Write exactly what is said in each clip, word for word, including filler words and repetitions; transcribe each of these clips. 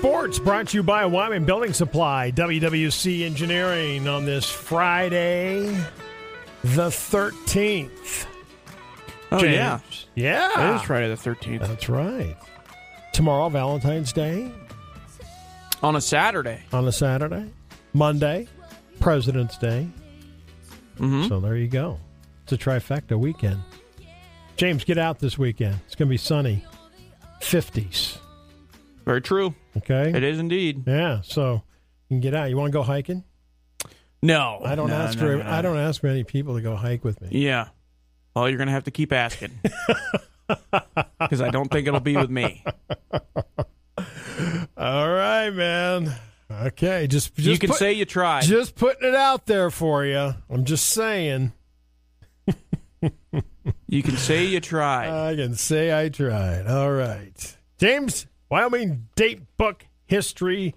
Sports brought to you by Wyoming Building Supply, W W C Engineering on this Friday, the thirteenth. Oh, James. yeah. Yeah. It is Friday the thirteenth. That's right. Tomorrow, Valentine's Day. On a Saturday. On a Saturday. Monday, President's Day. Mm-hmm. So there you go. It's a trifecta weekend. James, get out this weekend. It's going to be sunny. fifties. Very true. Okay. It is indeed. Yeah, so you can get out. You want to go hiking? No. I don't no, ask no, for no, no. I don't ask many people to go hike with me. Yeah. Well, you're going to have to keep asking. Because I don't think it'll be with me. All right, man. Okay, just, just you can put, say you tried. Just putting it out there for you. I'm just saying. You can say you tried. I can say I tried. All right. James, Wyoming date book history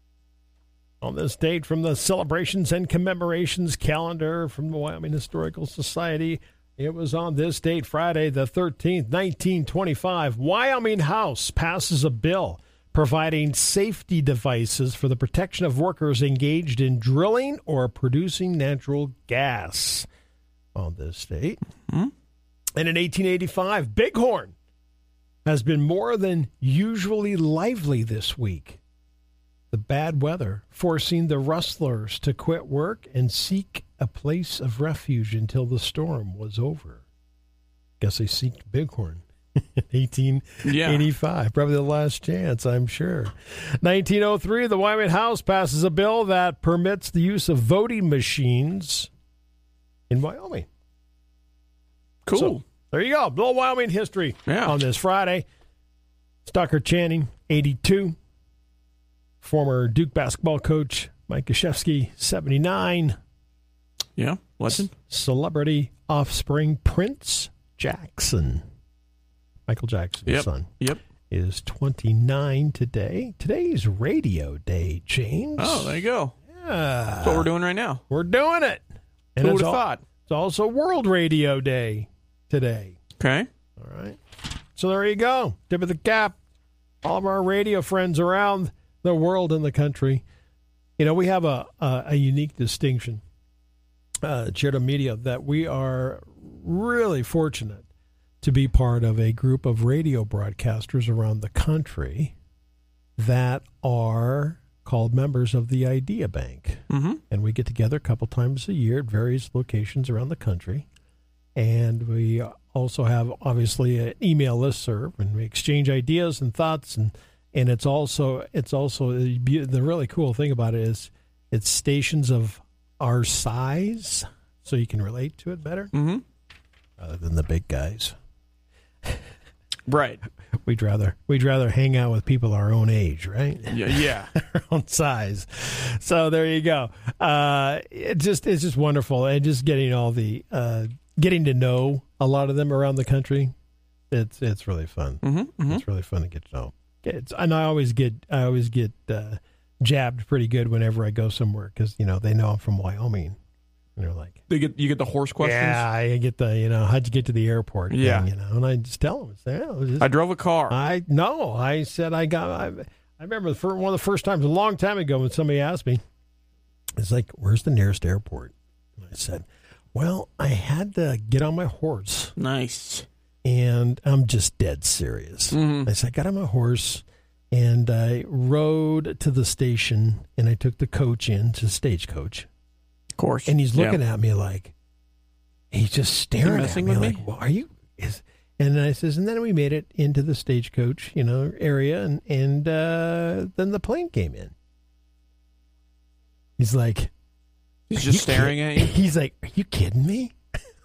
on this date from the celebrations and commemorations calendar from the Wyoming Historical Society. It was on this date, Friday the thirteenth, nineteen twenty-five. Wyoming House passes a bill providing safety devices for the protection of workers engaged in drilling or producing natural gas on this date. Mm-hmm. And in eighteen eighty-five, Bighorn has been more than usually lively this week. The bad weather forcing the rustlers to quit work and seek a place of refuge until the storm was over. Guess they seeked Bighorn in eighteen eighty-five. Yeah. Probably the last chance, I'm sure. nineteen oh three, the Wyoming House passes a bill that permits the use of voting machines in Wyoming. Cool. So, there you go. Little Wyoming history yeah. on this Friday. Stucker Channing, eighty-two. Former Duke basketball coach Mike Krzyzewski, seventy-nine. Yeah, Lesson. C- celebrity offspring Prince Jackson. Michael Jackson's yep. son. Yep. Is twenty-nine today. Today's radio day, James. Oh, there you go. Yeah. That's what we're doing right now. We're doing it. And Who would it's have al- thought? It's also World Radio Day today. Okay. All right. So there you go. Tip of the cap. All of our radio friends around the world and the country. You know, we have a, a, a unique distinction, uh, Chirto Media, that we are really fortunate to be part of a group of radio broadcasters around the country that are called members of the Idea Bank. Mm-hmm. And we get together a couple times a year at various locations around the country. And we also have, obviously, an email listserv, and we exchange ideas and thoughts. And, and it's also, it's also the really cool thing about it is it's stations of our size, so you can relate to it better, mm-hmm. rather than the big guys. Right. We'd rather we'd rather hang out with people our own age, right? Yeah, yeah. Our own size. So there you go. Uh, it just it's just wonderful, and just getting all the uh, getting to know a lot of them around the country. It's it's really fun. Mm-hmm, mm-hmm. It's really fun to get to know. It's, and I always get I always get uh, jabbed pretty good whenever I go somewhere because you know they know I'm from Wyoming. And they're like, they get you get the horse questions. Yeah, I get the you know how'd you get to the airport? Yeah, thing, you know, and I just tell them, say, oh, just, I drove a car. I no, I said I got. I, I remember the first, one of the first times a long time ago when somebody asked me, it's like, "Where's the nearest airport?" And I said, "Well, I had to get on my horse." Nice. And I'm just dead serious. Mm-hmm. I said, I got on my horse and I rode to the station and I took the coach in to Stagecoach. Of course. And he's looking yeah. at me like, he's just staring at me with like, me? well, are you? Is, and then I says, and then we made it into the Stagecoach, you know, area, and and uh, then the plane came in. He's like, he's just staring kid-? at you. He's like, are you kidding me?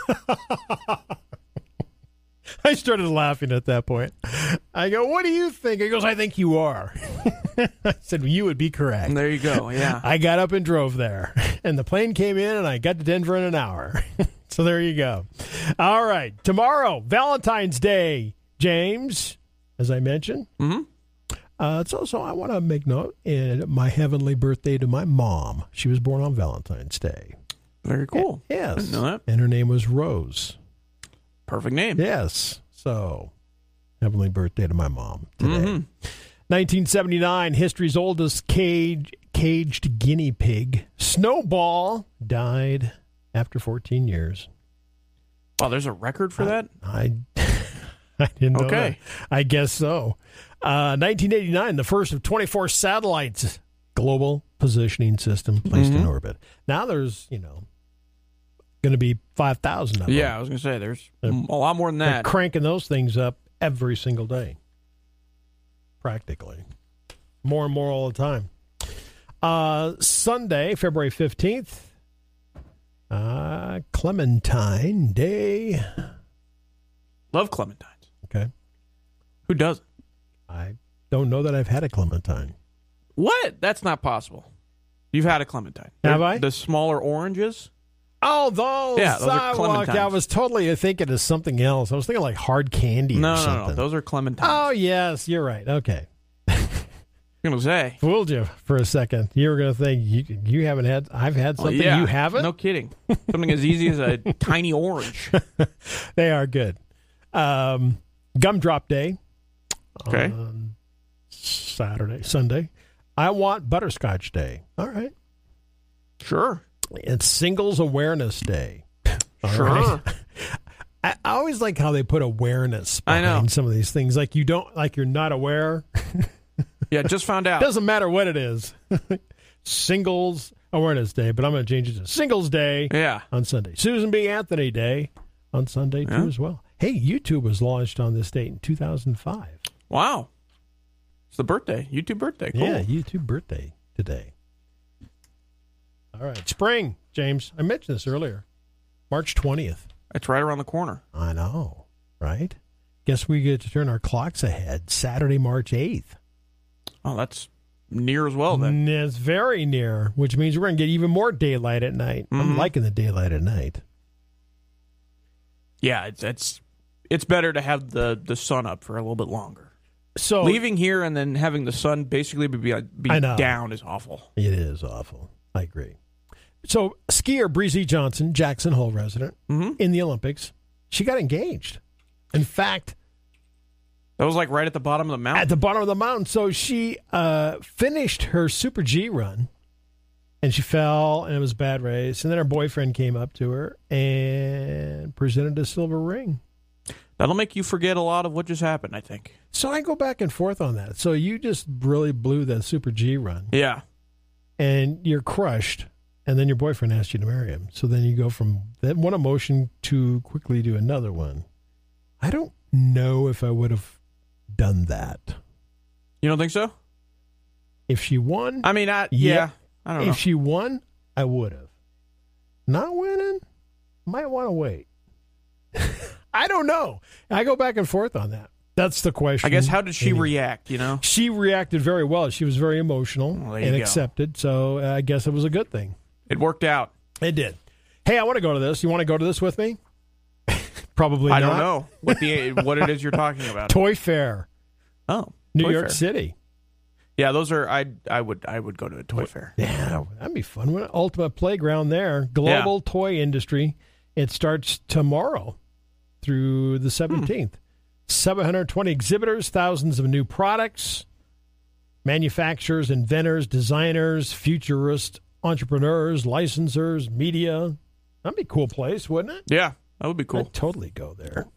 I started laughing at that point. I go, what do you think? He goes, I think you are. I said, well, you would be correct. There you go, yeah. I got up and drove there. And the plane came in, and I got to Denver in an hour. So there you go. All right. Tomorrow, Valentine's Day, James, as I mentioned. Mm-hmm. Uh, it's also, I want to make note, in my heavenly birthday to my mom. She was born on Valentine's Day. Very cool. A- yes. I didn't know that. And her name was Rose. Perfect name. Yes. So, heavenly birthday to my mom today. Mm-hmm. nineteen seventy-nine, history's oldest cage, caged guinea pig, Snowball, died after fourteen years. Wow, there's a record for that? I, I didn't know Okay. that. I guess so. Uh, nineteen eighty-nine, the first of twenty-four satellites, global positioning system placed Mm-hmm. in orbit. Now there's, you know, going to be five thousand of them. Yeah, I was going to say, there's a lot more than They're that. cranking those things up every single day. Practically. More and more all the time. Uh, Sunday, February fifteenth, uh, Clementine Day. Love clementines. Okay. Who doesn't? I don't know that I've had a Clementine. What? That's not possible. You've had a clementine. Have They're- I? The smaller oranges? Oh, those. Yeah, those are I, walked- clementines. I was totally thinking of something else. I was thinking like hard candy No, or no, something. no. Those are clementines. Oh, yes, you're right. Okay. I'm going to say. Fooled you for a second. You were going to think you, you haven't had, I've had Oh, something yeah. you haven't? No kidding. Something as easy as a tiny orange. They are good. Um, Gumdrop Day. Okay. On Saturday, Sunday. I Want Butterscotch Day. All right. Sure. It's Singles Awareness Day. All Sure. right. I, I always like how they put awareness I behind know. some of these things. Like you don't, like you're not aware. Yeah, just found out. Doesn't matter what it is. Singles Awareness Day, but I'm going to change it to Singles Day Yeah. on Sunday. Susan B. Anthony Day on Sunday, too, Yeah. as well. Hey, YouTube was launched on this date in two thousand five. Wow. It's the birthday. YouTube birthday. Cool. Yeah, YouTube birthday today. All right. Spring, James. I mentioned this earlier. March twentieth. It's right around the corner. I know, right? Guess we get to turn our clocks ahead. Saturday, March eighth. Oh, that's near as well then. Mm, it's very near, which means we're going to get even more daylight at night. I'm Mhm. liking the daylight at night. Yeah, it's it's it's better to have the, the sun up for a little bit longer. So Leaving here and then having the sun basically be, be I know. down is awful. it is awful. I agree. So skier Breezy Johnson, Jackson Hole resident, Mm-hmm. in the Olympics, she got engaged. In fact, That was like right at the bottom of the mountain. at the bottom of the mountain. So she uh, finished her Super G run, and she fell, and it was a bad race. And then her boyfriend came up to her and presented a silver ring. That'll make you forget a lot of what just happened, I think. So I go back and forth on that. So you just really blew the Super G run, Yeah. and you're crushed, and then your boyfriend asked you to marry him. So then you go from that one emotion to quickly to another one. I don't know if I would have done that. You don't think so? If she won, I mean, I, Yeah. yeah. I don't if know. she won, I would have. Not winning, might want to wait. I don't know. I go back and forth on that. That's the question. I guess, how did she Anyway. react, you know? She reacted very well. She was very emotional Well, there and you go. accepted. So uh, I guess it was a good thing. It worked out. It did. Hey, I want to go to this. You want to go to this with me? Probably I not. don't know what the what it is you're talking about. Toy Fair, Oh, New Toy York Fair. City. Yeah, those are. I I would I would go to a toy fair. Yeah, that'd be fun. What an ultimate playground there. Global toy industry. It starts tomorrow through the seventeenth. seven hundred twenty exhibitors, thousands of new products, manufacturers, inventors, designers, futurists, entrepreneurs, licensors, media. That'd be a cool place, wouldn't it? Yeah, that would be cool. I'd totally go there.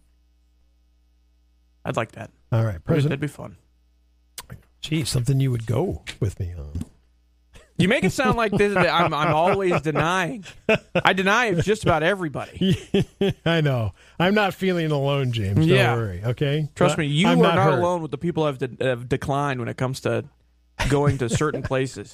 I'd like that. All right, That'd President. be fun. Gee, something you would go with me on. You make it sound like this. I'm I'm always denying. I deny it just about everybody. I know. I'm not feeling alone, James. Don't Yeah. worry, okay? Trust Uh, me, you I'm are not, hurt. alone with the people who have, de- have declined when it comes to going to certain places.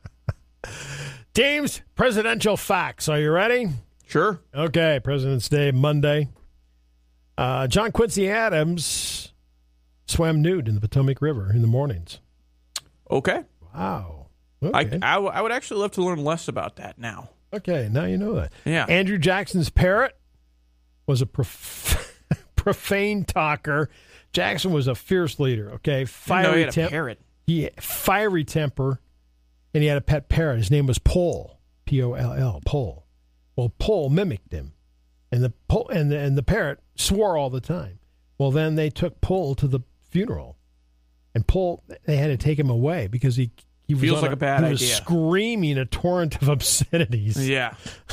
James, presidential facts. Are you ready? Sure. Okay, President's Day, Monday. Uh, John Quincy Adams swam nude in the Potomac River in the mornings. Okay. Wow. I, Okay, I, w- I would actually love to learn less about that now. okay, now you know that. Yeah. Andrew Jackson's parrot was a prof- profane talker. Jackson was a fierce leader, okay? I didn't know Fiery he had a temper. parrot. He had fiery temper, and he had a pet parrot. His name was Pole, P O L L, Pole. Well, Pole mimicked him, and the Pole and the, and the parrot swore all the time. Well, then they took Pole to the funeral, and pull. They had to take him away because he he was Feels on like a, a bad he was idea. Screaming a torrent of obscenities. Yeah.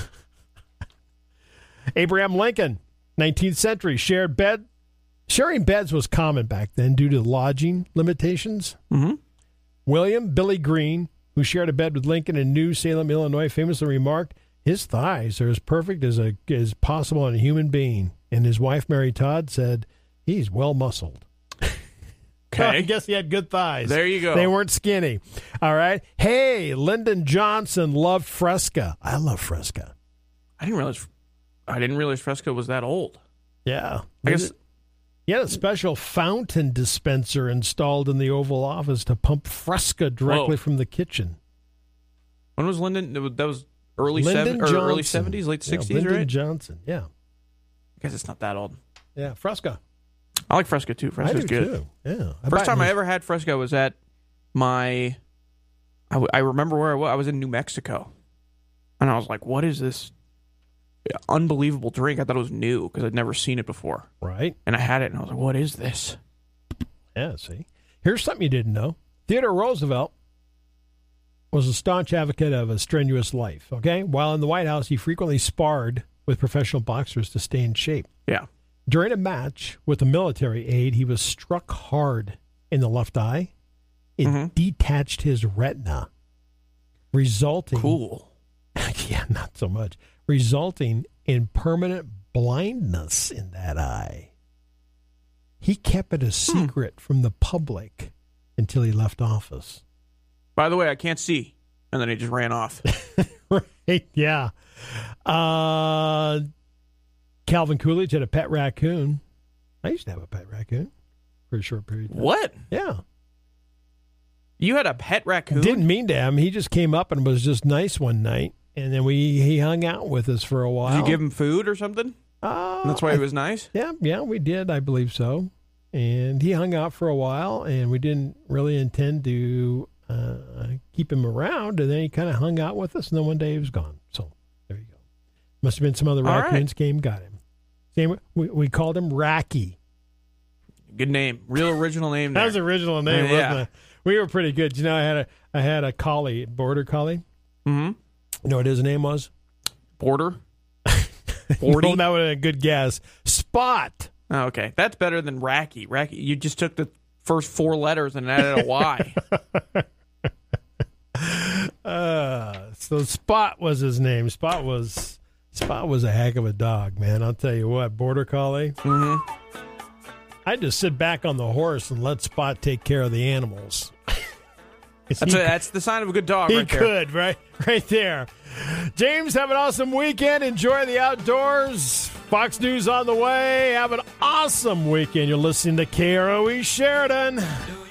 Abraham Lincoln, nineteenth century, shared bed. Sharing beds was common back then due to lodging limitations. Mm-hmm. William Billy Green, who shared a bed with Lincoln in New Salem, Illinois, famously remarked, "His thighs are as perfect as a, as possible in a human being." And his wife, Mary Todd, said, "He's well muscled." Okay. I guess he had good thighs. There you go. They weren't skinny. All right. Hey, Lyndon Johnson loved Fresca. I love Fresca. I didn't realize. I didn't realize Fresca was that old. Yeah. I guess. He had a special fountain dispenser installed in the Oval Office to pump Fresca directly Whoa. from the kitchen. When was Lyndon? That was early Lyndon seven, or Johnson. early seventies, late Yeah, sixties, Lyndon right? Johnson. Yeah. I guess it's not that old. Yeah. Fresca. I like Fresca too. I Fresca's do good. too. Yeah. I First buy time it. I ever had Fresca was at my. I, w- I remember where I was. I was in New Mexico, and I was like, "What is this unbelievable drink?" I thought it was new because I'd never seen it before. Right. And I had it, and I was like, "What is this?" Yeah, see. Here's something you didn't know. Theodore Roosevelt was a staunch advocate of a strenuous life, okay? While in the White House, he frequently sparred with professional boxers to stay in shape. Yeah. During a match with a military aide, he was struck hard in the left eye. It Mhm. detached his retina, resulting... Cool. yeah, not so much. Resulting in permanent blindness in that eye. He kept it a secret hmm. from the public until he left office. By the way, I can't see. And then he just ran off. Right, yeah. Uh, Calvin Coolidge had a pet raccoon. I used to have a pet raccoon for a short period of time. What? Yeah. You had a pet raccoon? Didn't mean to him. He just came up and was just nice one night. And then we he hung out with us for a while. Did you give him food or something? Uh, That's why he was nice? Yeah, yeah, we did. I believe so. And he hung out for a while, and we didn't really intend to uh, keep him around. And then he kind of hung out with us, and then one day he was gone. So there you go. Must have been some other All raccoons right. came, got him. Same, we, we called him Racky. Good name. Real original name there. That was the original name, Yeah. wasn't it? We were pretty good. You know, I had a I had a collie, border collie. Mm-hmm. You know what his name was? Border? forty? No, that would have been a good guess. Spot. Oh, okay. That's better than Racky. Racky. You just took the first four letters and added a Y. uh, so Spot was his name. Spot was Spot was a heck of a dog, man. I'll tell you what, border collie. Mm-hmm. I'd just sit back on the horse and let Spot take care of the animals. That's, he, a, that's the sign of a good dog he right there. could, right, right there. James, have an awesome weekend. Enjoy the outdoors. Fox News on the way. Have an awesome weekend. You're listening to K R O E Sheridan.